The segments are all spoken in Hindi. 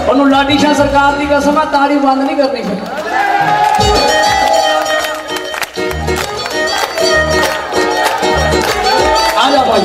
उन्होंने लाडी शाह सरकार की कसम है ताड़ी बंद नहीं करनी फिर आ जा भाई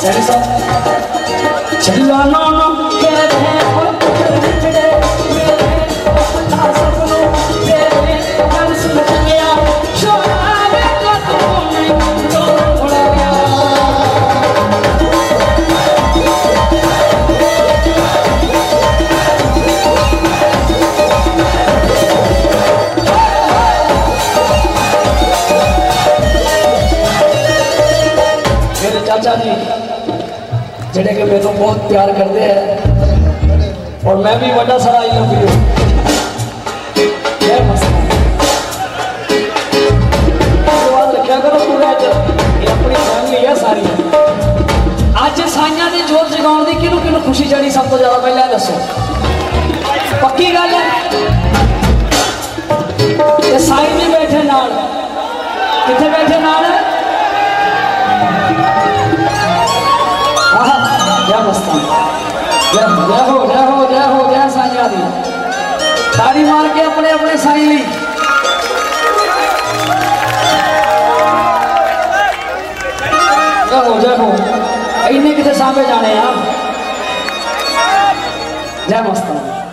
डैडी साहब चला ना के बिछड़े मेरे ना सपनों तेरे गल सुन गया छोड़ा वे तो तू नहीं छोड़ गया चाचा जी जेडे के मेरे बहुत प्यार करते हैं और मैं भी बड़ा सारा आई लव यू रखा करो पूरा ये अपनी फैमिली है सारी अज साइया की जोत जगाने की किनू किनू खुशी चढ़ी सब तो ज्यादा पहले दसो पक्की गल है साई भी बैठे नाल किथे बैठे नाल जय मस्तान जय हो जय हो जय हो जय साइया दी ताड़ी मार के अपने अपने साई ली जय हो इन्हें कितने सामने जाने जय मस्तान।